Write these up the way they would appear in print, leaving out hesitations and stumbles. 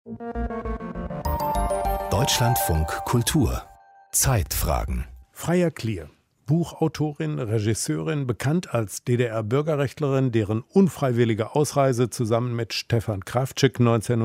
Deutschlandfunk Kultur Zeitfragen. Freya Klier, Buchautorin, Regisseurin, bekannt als DDR-Bürgerrechtlerin, deren unfreiwillige Ausreise zusammen mit Stefan Krawczyk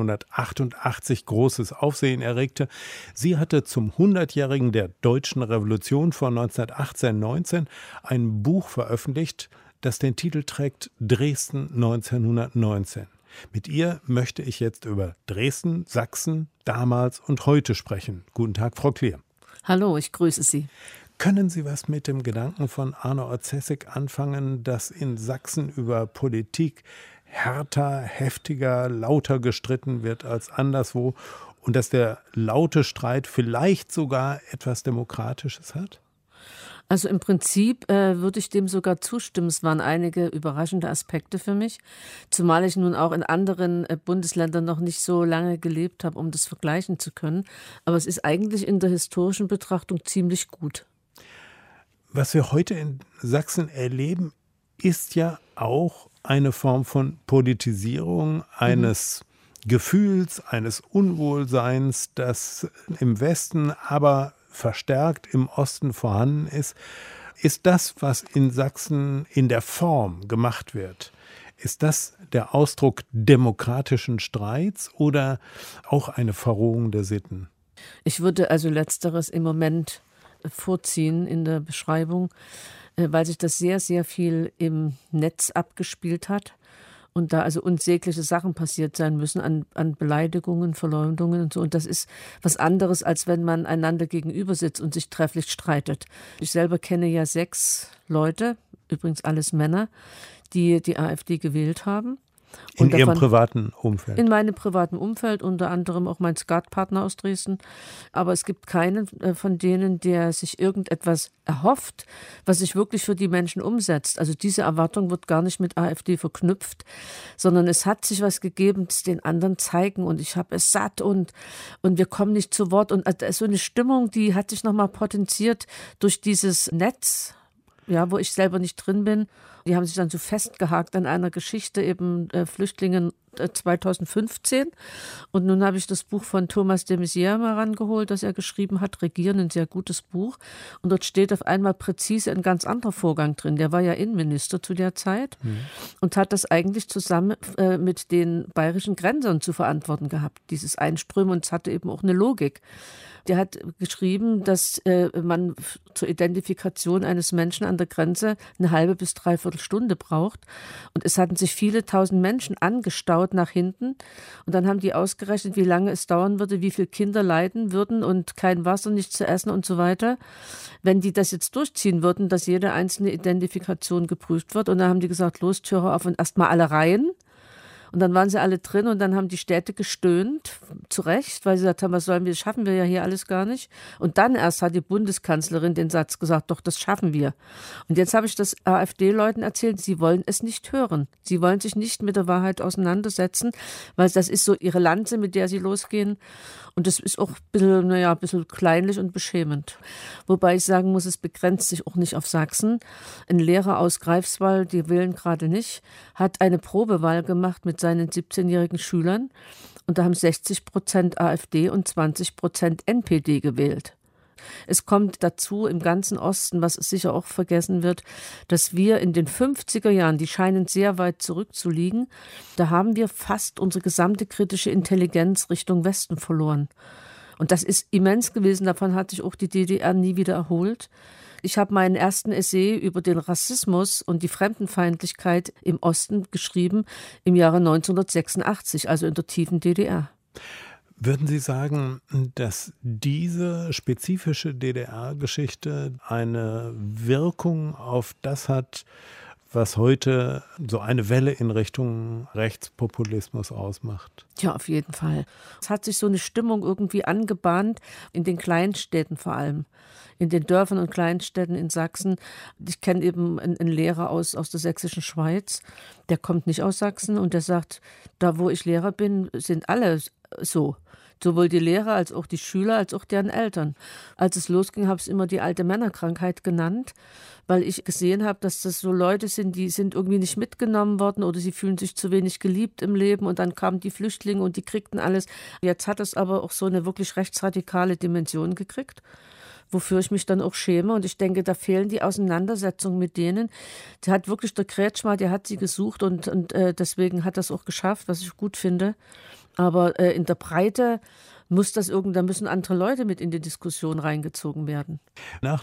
1988 großes Aufsehen erregte. Sie hatte zum 100-jährigen der Deutschen Revolution von 1918-19 ein Buch veröffentlicht, das den Titel trägt Dresden 1919. Mit ihr möchte ich jetzt über Dresden, Sachsen, damals und heute sprechen. Guten Tag, Frau Klier. Hallo, ich grüße Sie. Können Sie was mit dem Gedanken von Arno Orzesek anfangen, dass in Sachsen über Politik härter, heftiger, lauter gestritten wird als anderswo und dass der laute Streit vielleicht sogar etwas Demokratisches hat? Also im Prinzip würde ich dem sogar zustimmen. Es waren einige überraschende Aspekte für mich, zumal ich nun auch in anderen Bundesländern noch nicht so lange gelebt habe, um das vergleichen zu können. Aber es ist eigentlich in der historischen Betrachtung ziemlich gut. Was wir heute in Sachsen erleben, ist ja auch eine Form von Politisierung eines Gefühls, eines Unwohlseins, das im Westen aber verstärkt im Osten vorhanden ist. Ist das, was in Sachsen in der Form gemacht wird, ist das der Ausdruck demokratischen Streits oder auch eine Verrohung der Sitten? Ich würde also Letzteres im Moment vorziehen in der Beschreibung, weil sich das sehr, sehr viel im Netz abgespielt hat. Und da also unsägliche Sachen passiert sein müssen an Beleidigungen, Verleumdungen und so. Und das ist was anderes, als wenn man einander gegenüber sitzt und sich trefflich streitet. Ich selber kenne ja 6 Leute, übrigens alles Männer, die die AfD gewählt haben. In Ihrem privaten Umfeld? In meinem privaten Umfeld, unter anderem auch mein Skatpartner aus Dresden. Aber es gibt keinen von denen, der sich irgendetwas erhofft, was sich wirklich für die Menschen umsetzt. Also diese Erwartung wird gar nicht mit AfD verknüpft, sondern es hat sich was gegeben, das den anderen zeigen und ich habe es satt und wir kommen nicht zu Wort. Und da ist so eine Stimmung, die hat sich nochmal potenziert durch dieses Netz, ja, wo ich selber nicht drin bin. Die haben sich dann so festgehakt an einer Geschichte, eben Flüchtlinge 2015. Und nun habe ich das Buch von Thomas de Maizière mal rangeholt, das er geschrieben hat, Regieren, ein sehr gutes Buch. Und dort steht auf einmal präzise ein ganz anderer Vorgang drin. Der war ja Innenminister zu der Zeit und hat das eigentlich zusammen mit den bayerischen Grenzern zu verantworten gehabt, dieses Einströmen. Und es hatte eben auch eine Logik. Der hat geschrieben, dass man zur Identifikation eines Menschen an der Grenze eine halbe bis 3/4 Stunde braucht. Und es hatten sich viele tausend Menschen angestaut nach hinten. Und dann haben die ausgerechnet, wie lange es dauern würde, wie viele Kinder leiden würden und kein Wasser, nichts zu essen und so weiter. Wenn die das jetzt durchziehen würden, dass jede einzelne Identifikation geprüft wird. Und dann haben die gesagt, los, Tür auf und erst mal alle rein. Und dann waren sie alle drin und dann haben die Städte gestöhnt, zu Recht, weil sie gesagt haben, was sollen wir, das schaffen wir ja hier alles gar nicht. Und dann erst hat die Bundeskanzlerin den Satz gesagt, doch, das schaffen wir. Und jetzt habe ich das AfD-Leuten erzählt, sie wollen es nicht hören. Sie wollen sich nicht mit der Wahrheit auseinandersetzen, weil das ist so ihre Lanze, mit der sie losgehen. Und das ist auch ein bisschen kleinlich und beschämend. Wobei ich sagen muss, es begrenzt sich auch nicht auf Sachsen. Ein Lehrer aus Greifswald, die wählen gerade nicht, hat eine Probewahl gemacht mit seinen 17-jährigen Schülern. Und da haben 60% AfD und 20% NPD gewählt. Es kommt dazu im ganzen Osten, was sicher auch vergessen wird, dass wir in den 50er Jahren, die scheinen sehr weit zurückzuliegen, da haben wir fast unsere gesamte kritische Intelligenz Richtung Westen verloren. Und das ist immens gewesen, davon hat sich auch die DDR nie wieder erholt. Ich habe meinen ersten Essay über den Rassismus und die Fremdenfeindlichkeit im Osten geschrieben im Jahre 1986, also in der tiefen DDR. Würden Sie sagen, dass diese spezifische DDR-Geschichte eine Wirkung auf das hat, was heute so eine Welle in Richtung Rechtspopulismus ausmacht? Ja, auf jeden Fall. Es hat sich so eine Stimmung irgendwie angebahnt, in den Kleinstädten vor allem. In den Dörfern und Kleinstädten in Sachsen. Ich kenne eben einen Lehrer aus der sächsischen Schweiz, der kommt nicht aus Sachsen und der sagt, da wo ich Lehrer bin, sind alle so. Sowohl die Lehrer als auch die Schüler, als auch deren Eltern. Als es losging, habe ich es immer die alte Männerkrankheit genannt, weil ich gesehen habe, dass das so Leute sind, die sind irgendwie nicht mitgenommen worden oder sie fühlen sich zu wenig geliebt im Leben und dann kamen die Flüchtlinge und die kriegten alles. Jetzt hat es aber auch so eine wirklich rechtsradikale Dimension gekriegt, wofür ich mich dann auch schäme. Und ich denke, da fehlen die Auseinandersetzungen mit denen. Der hat wirklich, der Kretschmer, der hat sie gesucht und deswegen hat das auch geschafft, was ich gut finde. Aber in der Breite da müssen andere Leute mit in die Diskussion reingezogen werden. Nach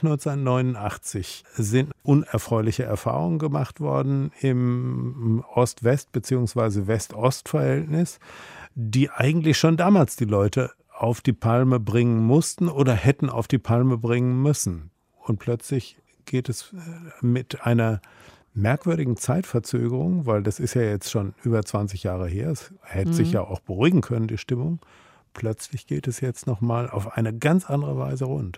1989 sind unerfreuliche Erfahrungen gemacht worden im Ost-West- bzw. West-Ost-Verhältnis, die eigentlich schon damals die Leute auf die Palme bringen mussten oder hätten auf die Palme bringen müssen. Und plötzlich geht es mit einer merkwürdigen Zeitverzögerung, weil das ist ja jetzt schon über 20 Jahre her, es hätte sich ja auch beruhigen können, die Stimmung. Plötzlich geht es jetzt nochmal auf eine ganz andere Weise rund.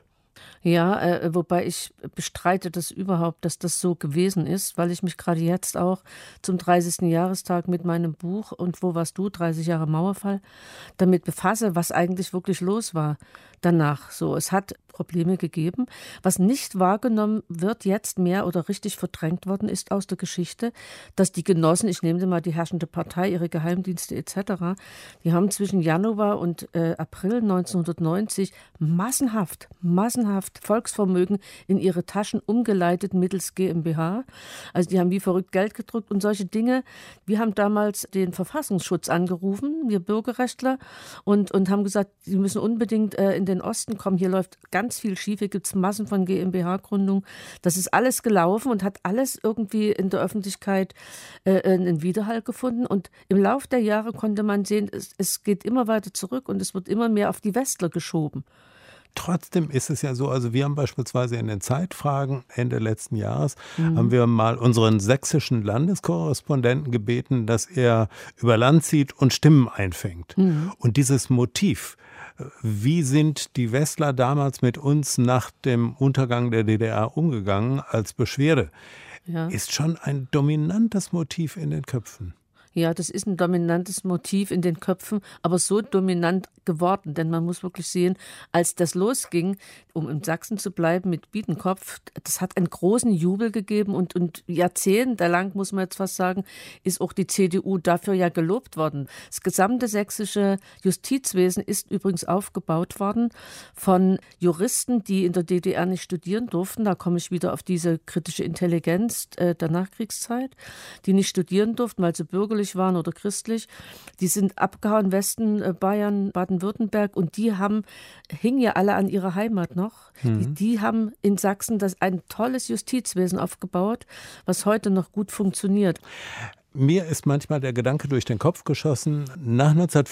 Ja, wobei ich bestreite das überhaupt, dass das so gewesen ist, weil ich mich gerade jetzt auch zum 30. Jahrestag mit meinem Buch "Und wo warst du? 30 Jahre Mauerfall" damit befasse, was eigentlich wirklich los war danach. So, es hat Probleme gegeben. Was nicht wahrgenommen wird, jetzt mehr oder richtig verdrängt worden ist aus der Geschichte, dass die Genossen, ich nehme mal die herrschende Partei, ihre Geheimdienste etc., die haben zwischen Januar und April 1990 massenhaft Volksvermögen in ihre Taschen umgeleitet mittels GmbH. Also die haben wie verrückt Geld gedruckt und solche Dinge. Wir haben damals den Verfassungsschutz angerufen, wir Bürgerrechtler, und haben gesagt, sie müssen unbedingt in den Osten kommen. Hier läuft ganz viel schief, hier gibt es Massen von GmbH-Gründungen. Das ist alles gelaufen und hat alles irgendwie in der Öffentlichkeit einen Widerhall gefunden. Und im Laufe der Jahre konnte man sehen, es geht immer weiter zurück und es wird immer mehr auf die Westler geschoben. Trotzdem ist es ja so, also wir haben beispielsweise in den Zeitfragen Ende letzten Jahres, haben wir mal unseren sächsischen Landeskorrespondenten gebeten, dass er über Land zieht und Stimmen einfängt. Und dieses Motiv, wie sind die Westler damals mit uns nach dem Untergang der DDR umgegangen als Beschwerde, ist schon ein dominantes Motiv in den Köpfen. Ja, das ist ein dominantes Motiv in den Köpfen, aber so dominant geworden, denn man muss wirklich sehen, als das losging, um in Sachsen zu bleiben mit Biedenkopf, das hat einen großen Jubel gegeben und jahrzehntelang, muss man jetzt fast sagen, ist auch die CDU dafür ja gelobt worden. Das gesamte sächsische Justizwesen ist übrigens aufgebaut worden von Juristen, die in der DDR nicht studieren durften. Da komme ich wieder auf diese kritische Intelligenz der Nachkriegszeit, die nicht studieren durften, weil sie bürgerlich waren oder christlich. Die sind abgehauen, Westen, Bayern, Baden-Württemberg, und die hingen ja alle an ihrer Heimat noch. Die haben in Sachsen ein tolles Justizwesen aufgebaut, was heute noch gut funktioniert. Mir ist manchmal der Gedanke durch den Kopf geschossen, nach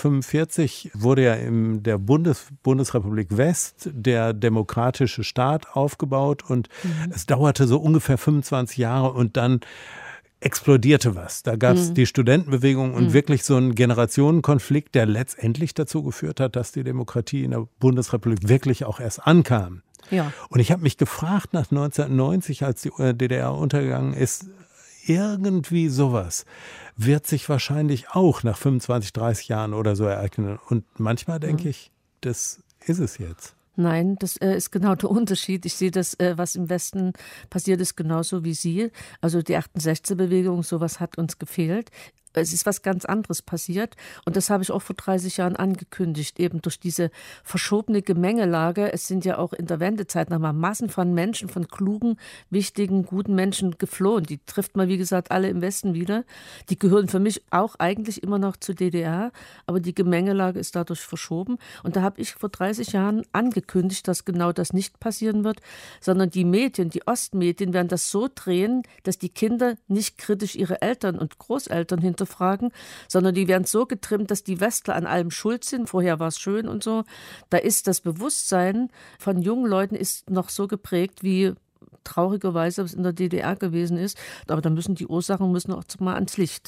1945 wurde ja in der Bundesrepublik West der demokratische Staat aufgebaut und es dauerte so ungefähr 25 Jahre und dann explodierte was. Da gab es die Studentenbewegung und wirklich so einen Generationenkonflikt, der letztendlich dazu geführt hat, dass die Demokratie in der Bundesrepublik wirklich auch erst ankam. Ja. Und ich habe mich gefragt nach 1990, als die DDR untergegangen ist, irgendwie sowas wird sich wahrscheinlich auch nach 25, 30 Jahren oder so ereignen. Und manchmal denke ich, das ist es jetzt. Nein, das ist genau der Unterschied. Ich sehe das, was im Westen passiert ist, genauso wie Sie. Also die 68er-Bewegung, sowas hat uns gefehlt. Es ist was ganz anderes passiert und das habe ich auch vor 30 Jahren angekündigt, eben durch diese verschobene Gemengelage. Es sind ja auch in der Wendezeit nochmal Massen von Menschen, von klugen, wichtigen, guten Menschen geflohen. Die trifft man, wie gesagt, alle im Westen wieder. Die gehören für mich auch eigentlich immer noch zur DDR, aber die Gemengelage ist dadurch verschoben. Und da habe ich vor 30 Jahren angekündigt, dass genau das nicht passieren wird, sondern die Medien, die Ostmedien werden das so drehen, dass die Kinder nicht kritisch ihre Eltern und Großeltern hinterfragen, sondern die werden so getrimmt, dass die Westler an allem schuld sind. Vorher war es schön und so. Da ist das Bewusstsein von jungen Leuten ist noch so geprägt, wie traurigerweise es in der DDR gewesen ist. Aber da müssen die Ursachen auch mal ans Licht.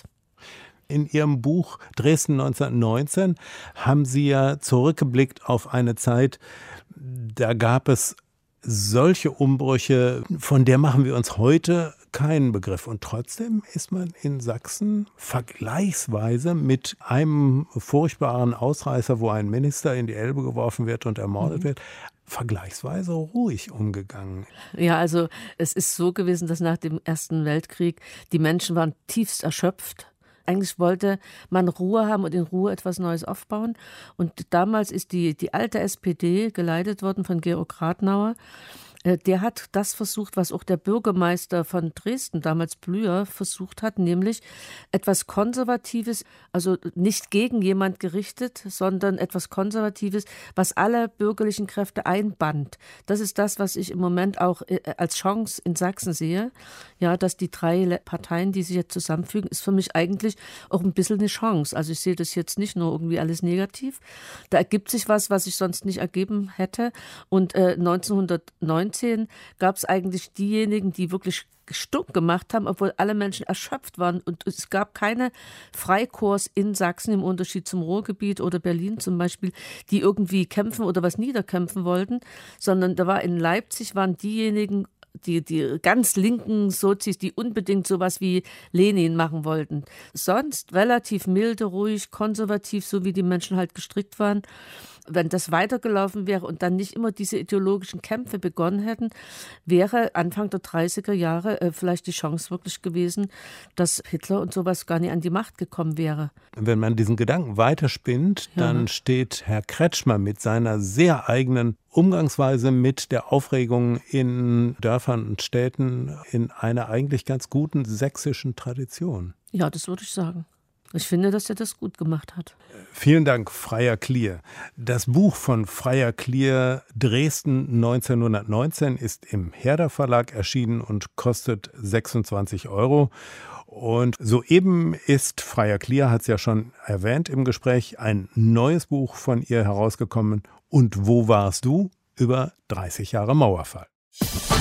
In Ihrem Buch Dresden 1919 haben Sie ja zurückgeblickt auf eine Zeit, da gab es solche Umbrüche, von der machen wir uns heute keinen Begriff. Und trotzdem ist man in Sachsen vergleichsweise mit einem furchtbaren Ausreißer, wo ein Minister in die Elbe geworfen wird und ermordet wird, vergleichsweise ruhig umgegangen. Ja, also es ist so gewesen, dass nach dem Ersten Weltkrieg die Menschen waren tiefst erschöpft. Eigentlich wollte man Ruhe haben und in Ruhe etwas Neues aufbauen. Und damals ist die alte SPD geleitet worden von Georg Rathenauer. Der hat das versucht, was auch der Bürgermeister von Dresden, damals Blüher, versucht hat, nämlich etwas Konservatives, also nicht gegen jemand gerichtet, sondern etwas Konservatives, was alle bürgerlichen Kräfte einband. Das ist das, was ich im Moment auch als Chance in Sachsen sehe. Ja, dass die 3 Parteien, die sich jetzt zusammenfügen, ist für mich eigentlich auch ein bisschen eine Chance. Also ich sehe das jetzt nicht nur irgendwie alles negativ. Da ergibt sich was sich sonst nicht ergeben hätte. Und 1919 gab es eigentlich diejenigen, die wirklich stunk gemacht haben, obwohl alle Menschen erschöpft waren. Und es gab keine Freikorps in Sachsen im Unterschied zum Ruhrgebiet oder Berlin zum Beispiel, die irgendwie kämpfen oder was niederkämpfen wollten, sondern da war in Leipzig waren diejenigen, die ganz linken Sozis, die unbedingt sowas wie Lenin machen wollten. Sonst relativ milde, ruhig, konservativ, so wie die Menschen halt gestrickt waren. Wenn das weitergelaufen wäre und dann nicht immer diese ideologischen Kämpfe begonnen hätten, wäre Anfang der 30er Jahre vielleicht die Chance wirklich gewesen, dass Hitler und sowas gar nicht an die Macht gekommen wäre. Wenn man diesen Gedanken weiterspinnt, dann steht Herr Kretschmer mit seiner sehr eigenen Umgangsweise mit der Aufregung in Dörfern und Städten in einer eigentlich ganz guten sächsischen Tradition. Ja, das würde ich sagen. Ich finde, dass er das gut gemacht hat. Vielen Dank, Freier Klier. Das Buch von Freier Klier, Dresden 1919, ist im Herder Verlag erschienen und kostet 26 €. Und soeben ist, Freier Klier hat es ja schon erwähnt im Gespräch, ein neues Buch von ihr herausgekommen. Und wo warst du? Über 30 Jahre Mauerfall.